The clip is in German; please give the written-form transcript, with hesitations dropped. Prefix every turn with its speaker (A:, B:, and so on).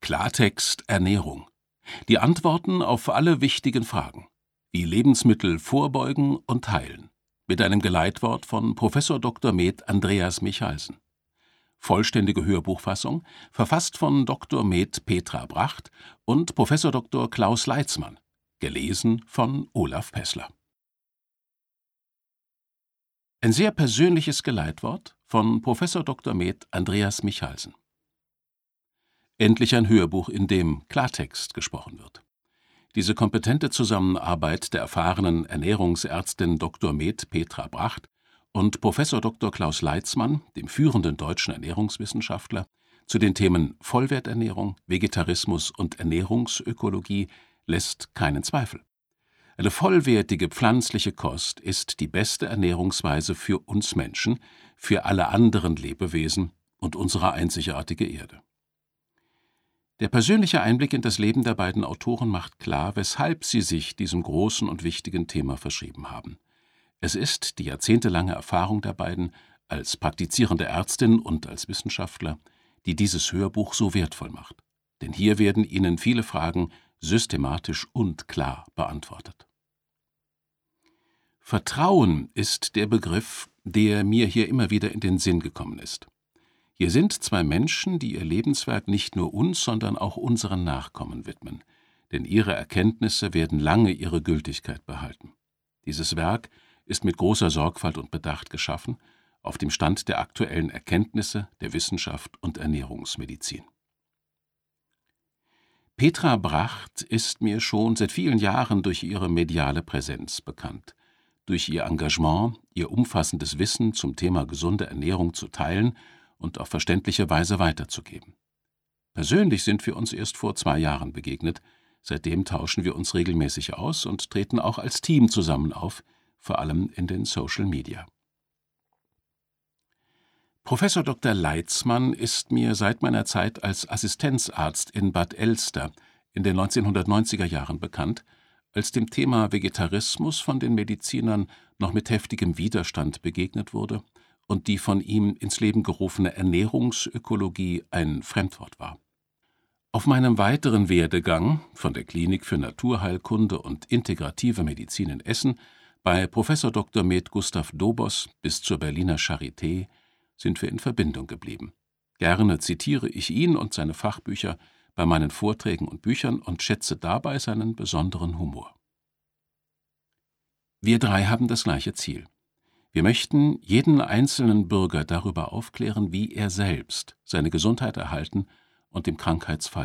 A: Klartext Ernährung. Die Antworten auf alle wichtigen Fragen, wie Lebensmittel vorbeugen und heilen, mit einem Geleitwort von Prof. Dr. med. Andreas Michalsen. Vollständige Hörbuchfassung, verfasst von Dr. med. Petra Bracht und Prof. Dr. Klaus Leitzmann, gelesen von Olaf Pessler. Ein sehr persönliches Geleitwort von Prof. Dr. med. Andreas Michalsen. Endlich ein Hörbuch, in dem Klartext gesprochen wird. Diese kompetente Zusammenarbeit der erfahrenen Ernährungsärztin Dr. med. Petra Bracht und Prof. Dr. Klaus Leitzmann, dem führenden deutschen Ernährungswissenschaftler, zu den Themen Vollwerternährung, Vegetarismus und Ernährungsökologie lässt keinen Zweifel. Eine vollwertige pflanzliche Kost ist die beste Ernährungsweise für uns Menschen, für alle anderen Lebewesen und unsere einzigartige Erde. Der persönliche Einblick in das Leben der beiden Autoren macht klar, weshalb sie sich diesem großen und wichtigen Thema verschrieben haben. Es ist die jahrzehntelange Erfahrung der beiden als praktizierende Ärztin und als Wissenschaftler, die dieses Hörbuch so wertvoll macht. Denn hier werden Ihnen viele Fragen systematisch und klar beantwortet. Vertrauen ist der Begriff, der mir hier immer wieder in den Sinn gekommen ist. Hier sind zwei Menschen, die ihr Lebenswerk nicht nur uns, sondern auch unseren Nachkommen widmen, denn ihre Erkenntnisse werden lange ihre Gültigkeit behalten. Dieses Werk ist mit großer Sorgfalt und Bedacht geschaffen, auf dem Stand der aktuellen Erkenntnisse der Wissenschaft und Ernährungsmedizin. Petra Bracht ist mir schon seit vielen Jahren durch ihre mediale Präsenz bekannt, durch ihr Engagement, ihr umfassendes Wissen zum Thema gesunde Ernährung zu teilen und auf verständliche Weise weiterzugeben. Persönlich sind wir uns erst vor 2 Jahren begegnet, seitdem tauschen wir uns regelmäßig aus und treten auch als Team zusammen auf, vor allem in den Social Media. Prof. Dr. Leitzmann ist mir seit meiner Zeit als Assistenzarzt in Bad Elster in den 1990er Jahren bekannt, als dem Thema Vegetarismus von den Medizinern noch mit heftigem Widerstand begegnet wurde und die von ihm ins Leben gerufene Ernährungsökologie ein Fremdwort war. Auf meinem weiteren Werdegang von der Klinik für Naturheilkunde und integrative Medizin in Essen bei Prof. Dr. med. Gustav Dobos bis zur Berliner Charité sind wir in Verbindung geblieben. Gerne zitiere ich ihn und seine Fachbücher bei meinen Vorträgen und Büchern und schätze dabei seinen besonderen Humor. Wir 3 haben das gleiche Ziel. Wir möchten jeden einzelnen Bürger darüber aufklären, wie er selbst seine Gesundheit erhalten und dem Krankheitsfall